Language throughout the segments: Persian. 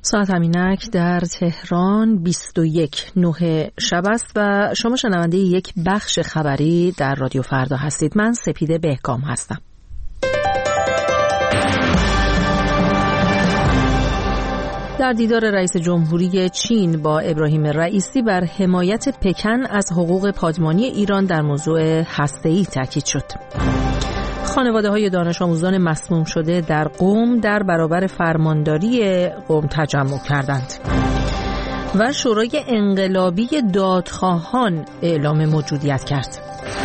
ساعت همینک در تهران 21:09 شب است و شما شنونده یک بخش خبری در رادیو فردا هستید. من سپیده بهکام هستم. در دیدار رئیس جمهوری چین با ابراهیم رئیسی بر حمایت پکن از حقوق پادمانی ایران در موضوع هسته‌ای تاکید شد. خانواده‌های دانش آموزان مسموم شده در قم در برابر فرمانداری قم تجمع کردند و شورای انقلابی دادخواهان اعلام موجودیت کرد.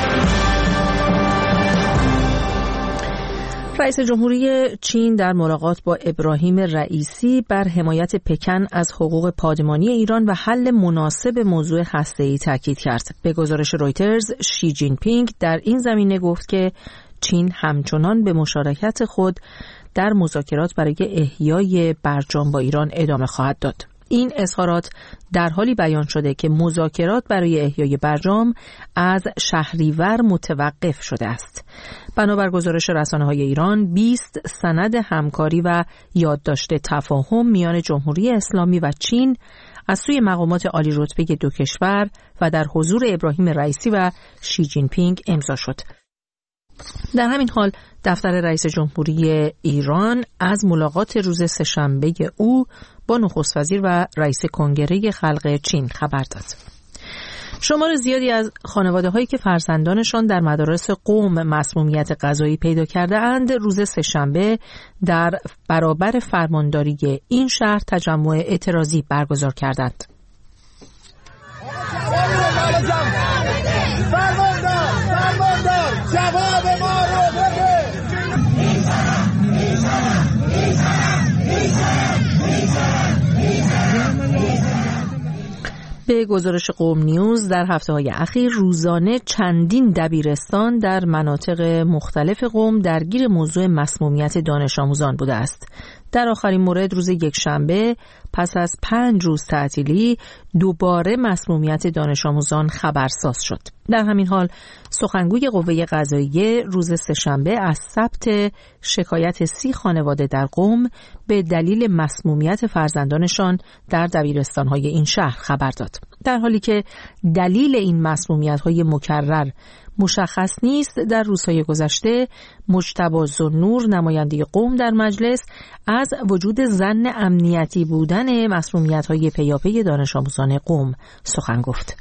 رئیس جمهوری چین در ملاقات با ابراهیم رئیسی بر حمایت پکن از حقوق پادمانی ایران و حل مناسب موضوع هسته‌ای تاکید کرد. به گزارش رویترز، شی جین پینگ در این زمینه گفت که چین همچنان به مشارکت خود در مذاکرات برای احیای برجام با ایران ادامه خواهد داد. این اظهارات در حالی بیان شده که مذاکرات برای احیای برجام از شهریور متوقف شده است. بنابر گزارش رسانه‌های ایران، 20 سند همکاری و یادداشت تفاهم میان جمهوری اسلامی و چین از سوی مقامات عالی رتبه دو کشور و در حضور ابراهیم رئیسی و شی جین پینگ امضا شد. در همین حال دفتر رئیس جمهوری ایران از ملاقات روز سه‌شنبه او با نخست وزیر و رئیس کنگره خلق چین خبر داد. شمار زیادی از خانواده‌هایی که فرزندانشان در مدارس قم مسمومیت غذایی پیدا کرده اند روز سه‌شنبه در برابر فرمانداری این شهر تجمع اعتراضی برگزار کردند. جواب ما رو بده. به گزارش قم نیوز در هفته‌های اخیر روزانه چندین دبیرستان در مناطق مختلف قم درگیر موضوع مسمومیت دانش آموزان بوده است. در آخرین مورد روز یکشنبه پس از 5 روز تعطیلی دوباره مسمومیت دانش آموزان خبرساز شد. در همین حال سخنگوی قوه قضاییه روز سه‌شنبه از ثبت شکایت 30 خانواده در قم به دلیل مسمومیت فرزندانشان در دبیرستان‌های این شهر خبر داد. در حالی که دلیل این مسمومیت‌های مکرر مشخص نیست، در روزهای گذشته مجتبی ذوالنور نماینده قم در مجلس از وجود ظن امنیتی بودن مسمومیت‌های پیاپی دانش آموزان قم سخن گفت.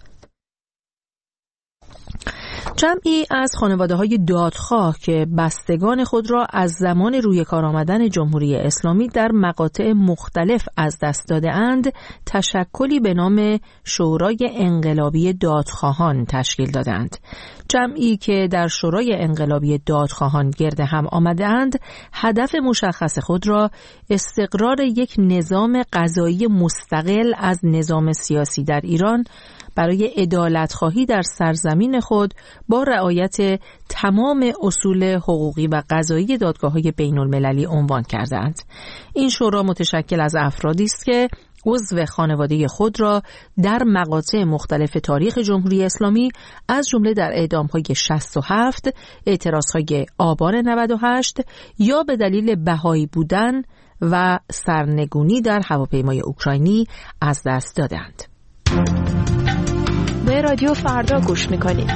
جمعی از خانواده‌های دادخواه که بستگان خود را از زمان روی کار آمدن جمهوری اسلامی در مقاطع مختلف از دست داده‌اند، تشکلی به نام شورای انقلابی دادخواهان تشکیل دادند. جمعی که در شورای انقلابی دادخواهان گرد هم آمده‌اند، هدف مشخص خود را استقرار یک نظام قضایی مستقل از نظام سیاسی در ایران برای عدالت‌خواهی در سرزمین خود با رعایت تمام اصول حقوقی و قضایی دادگاه‌های بین‌المللی عنوان کردند. این شورا متشکل از افرادی است که عضو خانواده خود را در مقاطع مختلف تاریخ جمهوری اسلامی از جمله در اعدام‌های 67، اعتراض‌های آبان 98 یا به دلیل بهایی بودن و سرنگونی در هواپیمای اوکراینی از دست دادند. به رادیو فردا گوش میکنید.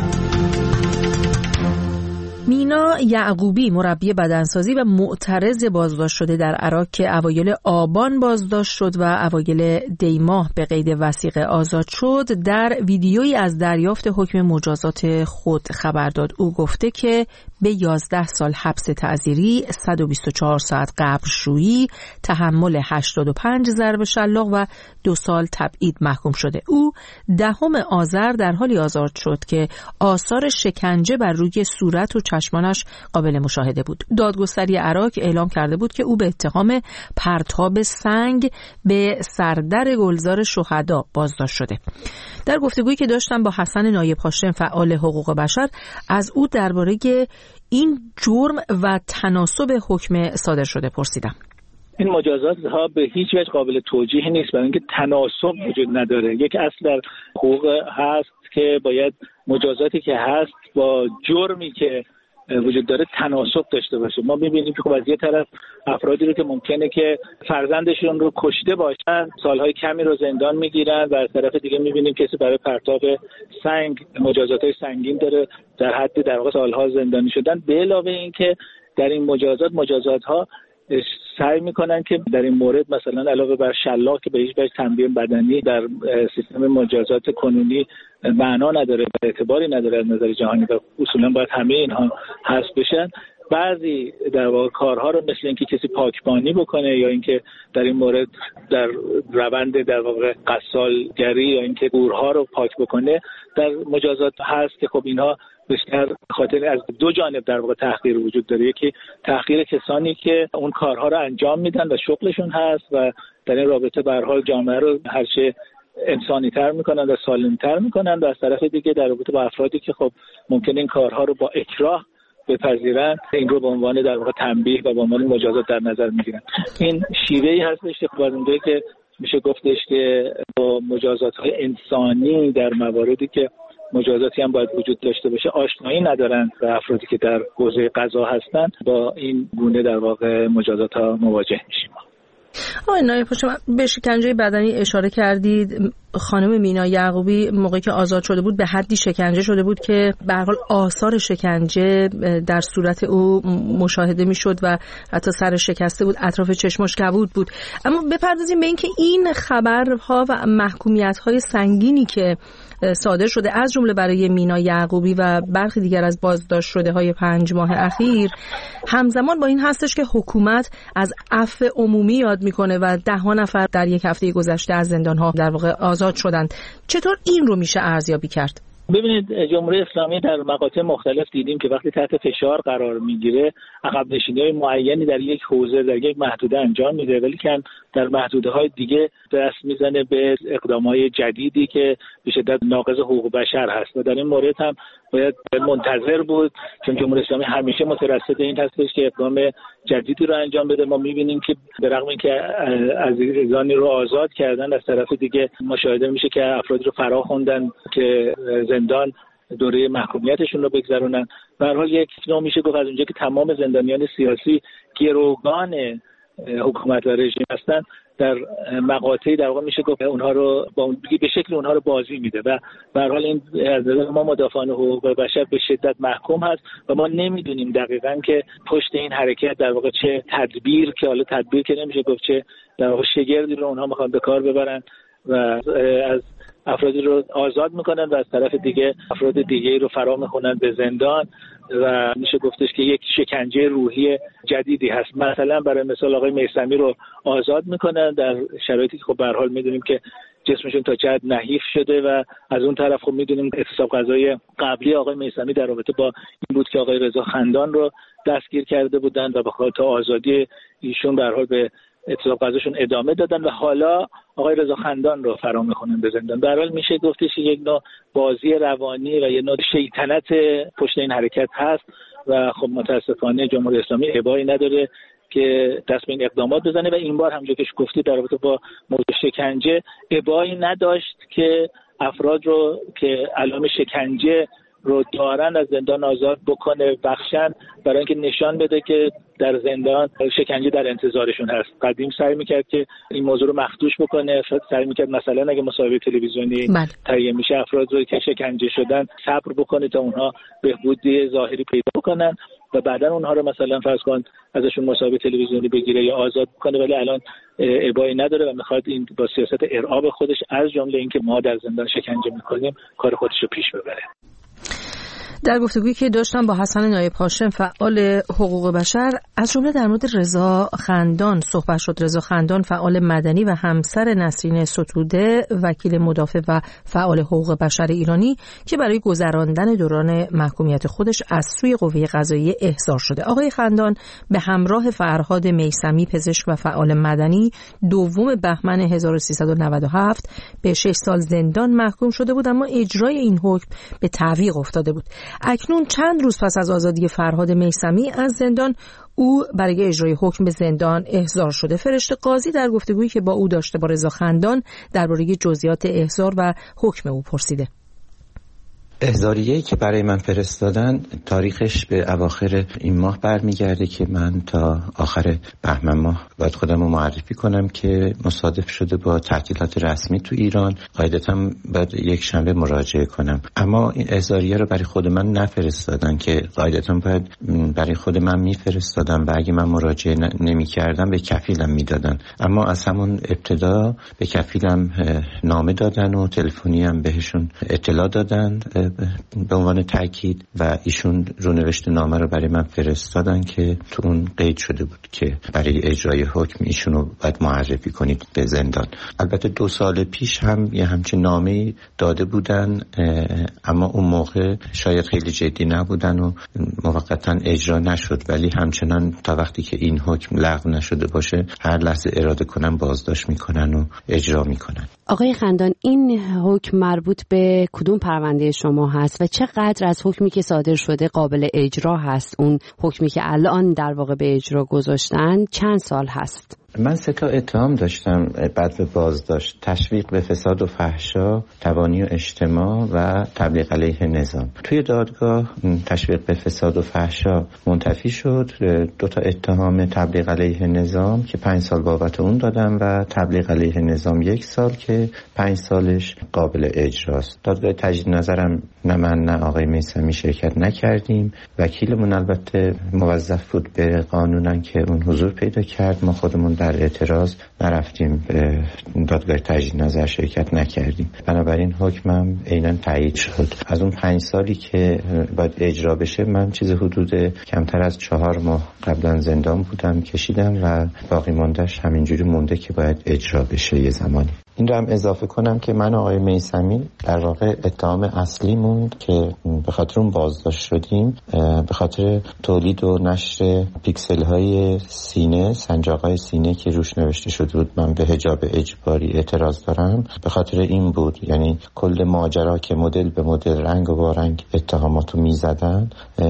مینا یعقوبی مربی بدنسازی و معترض بازداشت شده در عراق که اوایل آبان بازداشت شد و اوایل دی‌ماه به قید وثیقه آزاد شد، در ویدیویی از دریافت حکم مجازات خود خبر داد. او گفته که به 11 سال حبس تعزیری، 124 ساعت قبرشویی، تحمل 85 ضرب شلاق و 2 سال تبعید محکوم شده. او 10 آذر در حالی آزاد شد که آثار شکنجه بر روی صورت و چشمانش قابل مشاهده بود. دادگستری عراق اعلام کرده بود که او به اتهام پرتاب سنگ به سردر گلزار شهدا بازداشت شده. در گفتگویی که داشتم با حسن نایب هاشم فعال حقوق بشر، از او درباره این جرم و تناسب حکم صادر شده پرسیدم. این مجازات ها به هیچ وجه قابل توجیه نیست، برای اینکه تناسب وجود نداره. یک اصل در حقوق هست که باید مجازاتی که هست با جرمی که وجود داره تناسب داشته باشه. ما می‌بینیم که خب از یه طرف افرادی رو که ممکنه که فرزندشون رو کشته باشن سالهای کمی رو زندان میگیرن و از طرف دیگه می‌بینیم کسی برای پرتاب سنگ مجازات‌های سنگین داره در حد در واقع سالها زندانی شدن. به علاوه اینکه در این مجازات‌ها سعی میکنن که در این مورد مثلا علاوه بر شلاق که به هیچ وجه تنبیه بدنی در سیستم مجازات کنونی معنا نداره و اعتباری نداره از نظر جهانی و اصولا باید همه اینها حذف بشن، بعضی در واقع کارها رو مثل اینکه کسی پاکبانی بکنه یا اینکه در این مورد در روند در واقع قصالگری یا اینکه گورها رو پاک بکنه در مجازات هست که خب اینها بیشتر خاطر از دو جانب در واقع تحقیر وجود داره. یکی تحقیر کسانی که اون کارها رو انجام میدن و شغلشون هست و در این رابطه به هر حال جامعه رو هرچه انسانی تر میکنن و سالم تر میکنن و از طرف دیگه در رابطه با افرادی که خب ممکنه این کارها رو با اکراه بپذیرن این رو به عنوان در واقع تنبیه و به عنوان مجازات در نظر میگیرن. این شیوهی هستش که بازنده که میشه گفتش که با مجازات‌های انسانی در مواردی که مجازاتی هم باید وجود داشته باشه آشنایی ندارن و افرادی که در حوزه قضا هستن با این گونه در واقع مجازات‌ها مواجه میشیم. آقای نایب شما به شکنجه بدنی اشاره کردید. خانم مینا یعقوبی موقعی که آزاد شده بود به حدی شکنجه شده بود که به هر حال آثار شکنجه در صورت او مشاهده میشد و حتی سر شکسته بود، اطراف چشمش کبود بود. اما بپردازیم به اینکه این خبرها و محکومیت‌های سنگینی که صادر شده از جمله برای مینا یعقوبی و برخی دیگر از بازداشت شده‌های 5 ماه اخیر همزمان با این هستش که حکومت از عفو عمومی یاد میکنه و 10 نفر در یک هفته گذشته از زندان‌ها در واقع آزاد شدند. چطور این رو میشه ارزیابی کرد؟ ببینید جمهوری اسلامی در مقاطع مختلف دیدیم که وقتی تحت فشار قرار میگیره عقب نشینی‌های معینی در یک حوزه در یک محدوده انجام میده ولی که در محدوده‌های دیگه دست میزنه به اقدامات جدیدی که به شدت ناقض حقوق بشر هست و در این مورد هم باید منتظر بود چون جمهوری اسلامی همیشه مترصد این هستش که اقدام جدیدی رو انجام بده. ما می‌بینیم که به رغم اینکه عزیزانی رو آزاد کردن از طرف دیگه مشاهده میشه که افرادی رو فرا خوندن که زندان دوره محکومیتشون رو بگذرونن. به هر حال یک نوع میشه گفت از اونجا که تمام زندانیان سیاسی گروگان حکومت و رژیم هستن در مقاطعی در واقع میشه گفت اونها رو به شکل اونها رو بازی میده و به هر حال این از نظر ما مدافعان حقوق بشر به شدت محکوم هست و ما نمیدونیم دقیقاً که پشت این حرکت در واقع چه تدبیر که حالا تدبیر که نمیشه گفت چه در واقع شگردی رو اونها میخوان به کار ببرن و از افرادی رو آزاد میکنن و از طرف دیگه افراد دیگه رو فرا میخونن به زندان و میشه گفتش که یک شکنجه روحی جدیدی هست. مثلا برای مثال آقای میثمی رو آزاد میکنن در شرایطی که خب به هر حال میدونیم که جسمشون تا چه حد نحیف شده و از اون طرف خب میدونیم اعتصاب قضایی قبلی آقای میثمی در رابطه با این بود که آقای رضا خندان رو دستگیر کرده بودن و به خاطر آزادی ایشون به هر حال به اعتصاب قضایشون ادامه دادن و حالا آقای رضا خندان رو فرا میخونن به زندان. به هر حال میشه گفتش یک نوع بازی روانی و یک نوع شیطنت پشت این حرکت هست و خب متاسفانه جمهوری اسلامی ابایی نداره که دست به این اقدامات بزنه و این بار همونجوری که گفتی در رابطه با موضوع شکنجه ابایی نداشت که افراد رو که علائم شکنجه رو دارن از زندان آزاد بکنه بخشن برای اینکه نشان بده که در زندان شکنجه در انتظارشون هست. قدیم سعی میکرد که این موضوع رو مخدوش بکنه، سعی میکرد مثلا اگه مصاحبه تلویزیونی تهیه میشه افراد رو که شکنجه شدن صبر بکنه تا اونها بهبودی ظاهری پیدا بکنن و بعدا اونها رو مثلا فرض کن ازشون مصاحبه تلویزیونی بگیره یا آزاد کنه، ولی الان ابایی نداره و میخواد این با سیاست ارعاب خودش از جمله اینکه ما در زندان شکنجه میکنیم کار خودش رو پیش ببره. در گفتگویی که داشتم با حسن نایب هاشم فعال حقوق بشر از جمله در مورد رضا خندان صحبت شد. رضا خندان فعال مدنی و همسر نسرین ستوده وکیل مدافع و فعال حقوق بشر ایرانی که برای گذراندن دوران محکومیت خودش از سوی قوه قضاییه احضار شده. آقای خندان به همراه فرهاد میثمی پزشک و فعال مدنی 2 بهمن 1397 به 6 سال زندان محکوم شده بود اما اجرای این حکم به تعویق افتاده بود. اکنون چند روز پس از آزادی فرهاد میثمی از زندان او برای اجرای حکم به زندان احضار شده. فرشته قاضی در گفتگویی که با او داشته با رضا خندان درباره جزئیات احضار و حکم او پرسیده. احضاریه‌ای که برای من فرستادن تاریخش به اواخر این ماه برمیگرده که من تا آخر بهمن ماه باید خودم رو معرفی کنم که مصادف شده با تعطیلات رسمی تو ایران. قاعدتاً باید یک شنبه مراجعه کنم، اما این احضاریه رو برای خود من نفرستادن که قاعدتاً باید برای خود من میفرستادم و اگه من مراجعه نمی‌کردم به کفیلم میدادن. اما از همون ابتدا به کفیلم نامه دادن و تلفنی هم بهشون اطلاع دادن به عنوان تاکید و ایشون رونوشت نامه رو برای من فرستادن که تو اون قید شده بود که برای اجرای حکم ایشون رو باید معرفی کنید به زندان. البته 2 سال پیش هم یه همچین نامه داده بودن، اما اون موقع شاید خیلی جدی نبودن و موقتا اجرا نشد، ولی همچنان تا وقتی که این حکم لغو نشده باشه هر لحظه اراده کنن بازداشت میکنن و اجرا میکنن. آقای خندان، این حکم مربوط به کدوم پرونده شما هست و چقدر از حکمی که صادر شده قابل اجرا هست؟ اون حکمی که الان در واقع به اجرا گذاشتن چند سال هست؟ من 3 تا اتهام داشتم بعد به بازداشت: تشویق به فساد و فحشا، تبانی و اجتماع و تبلیغ علیه نظام. توی دادگاه تشویق به فساد و فحشا منتفی شد. 2 تا اتهام تبلیغ علیه نظام که 5 سال بابت اون دادم و تبلیغ علیه نظام 1 سال که 5 سالش قابل اجراست. دادگاه تجدید نظرم نه من نه آقای میثمی شرکت نکردیم. وکیلمون البته موظف بود به قانونن که اون حضور پیدا کرد، ما خودمون در اعتراض نرفتیم، به دادگاه تجدید نظر شرکت نکردیم. بنابراین حکمم عیناً تایید شد. از اون 5 سالی که باید اجرا بشه من چیز حدود کمتر از 4 ماه قبلا زندان بودم، کشیدم و باقی موندهش همینجوری مونده که باید اجرا بشه یه زمانی. این رو هم اضافه کنم که من آقای میثمی در واقع اتهام اصلیمون که به خاطر اون بازداشت شدیم به خاطر تولید و نشر پیکسل های سینه، سنجاق‌های سینه که روش نوشته شده بود من به حجاب اجباری اعتراض دارم، به خاطر این بود. یعنی کل ماجرا که مدل به مدل، رنگ و با رنگ اتهاماتو میزدن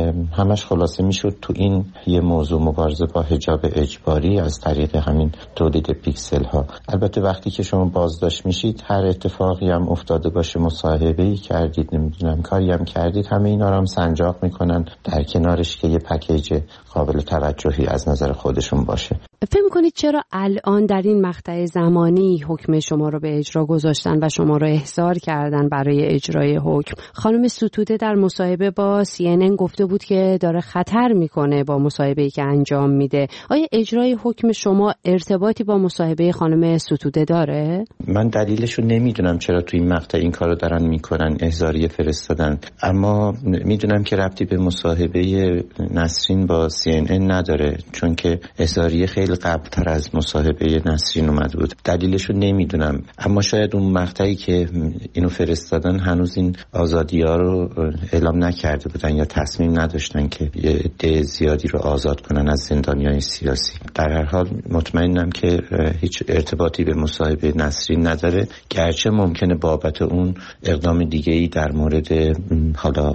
همش خلاصه میشد تو این یه موضوع: مبارزه با حجاب اجباری از طریق همین تولید پیکسل ها. البته وقتی که شما بازداشت میشید هر اتفاقی هم افتاده باشه، مصاحبه‌ای کردید، نمیدونم کاری هم کردید، همه اینا رو هم سنجاق میکنن در کنارش که یه پکیج قابل توجهی از نظر خودشون باشه. فکر می‌کنید چرا الان در این مقطع زمانی حکم شما رو به اجرا گذاشتن و شما رو احضار کردن برای اجرای حکم؟ خانم ستوده در مصاحبه با CNN گفته بود که داره خطر میکنه با مصاحبه‌ای که انجام میده. آیا اجرای حکم شما ارتباطی با مصاحبه خانم ستوده داره؟ من دلیلشو نمیدونم چرا تو این مقطع این کارو دارن میکنن، احضاریه فرستادن، اما میدونم که ربطی به مصاحبه نسرین با CNN نداره، چون که احضاریه خیلی قبلتر از مصاحبه نسرین اومده بود. دلیلشو نمیدونم، اما شاید اون مقطعی که اینو فرستادن هنوز این آزادی‌ها رو اعلام نکرده بودن یا تصمیم نداشتن که یه عده زیادی رو آزاد کنن از زندانیان سیاسی. در هر حال مطمئنم که هیچ ارتباطی به مصاحبه نسرین نداره، گرچه ممکنه بابت اون اقدام دیگه‌ای در مورد حالا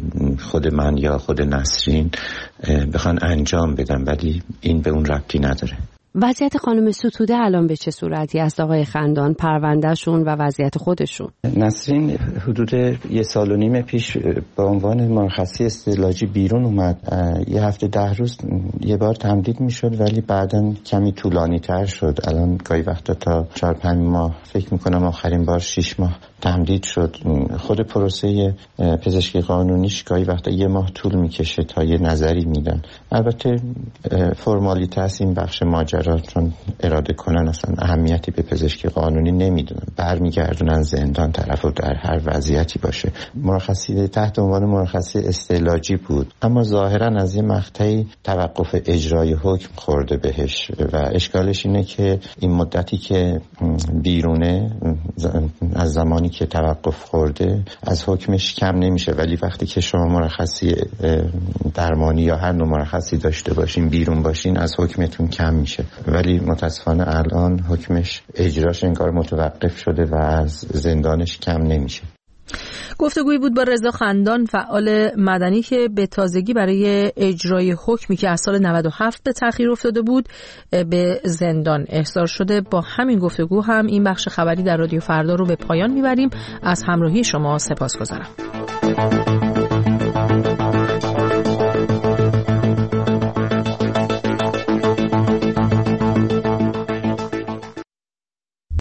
خود من یا خود نسرین بخوان انجام بدن، ولی این به اون ربطی نداره. وضعیت خانم ستوده الان به چه صورتی است آقای خندان؟ پروندهشون و وضعیت خودشون؟ نسرین حدود 1.5 سال پیش به عنوان مرخصی استعلاجی بیرون اومد. یه هفته 10 روز یه بار تمدید میشد، ولی بعداً کمی طولانی تر شد. الان گاهی وقتا تا 4-5 ماه، فکر میکنم آخرین بار 6 ماه تمدید شد. خود پروسه پزشکی قانونیش گاهی وقتا 1 ماه طول میکشه تا یه نظری میدن. البته فرمالیته است این بخش ماجرا، چون اراده کنن اصلا اهمیتی به پزشکی قانونی نمیدونن، برمیگردونن زندان طرفو در هر وضعیتی باشه. مرخصی تحت عنوان مرخصی استعلاجی بود، اما ظاهرا از یه مقطعی توقف اجرای حکم خورده بهش و اشکالش اینه که این مدتی که بیرونه از زمانی که توقف خورده از حکمش کم نمیشه، ولی وقتی که شما مرخصی درمانی یا هر نوع مرخصی داشته باشین بیرون باشین از حکمتون کم میشه. ولی متاسفانه الان حکمش اجراش انگار متوقف شده و از زندانش کم نمیشه. گفتگویی بود با رضا خندان، فعال مدنی که به تازگی برای اجرای حکمی که از سال 97 به تأخیر افتاده بود به زندان احضار شده. با همین گفتگو هم این بخش خبری در رادیو فردا رو به پایان میبریم. از همراهی شما سپاسگزارم. شنوید.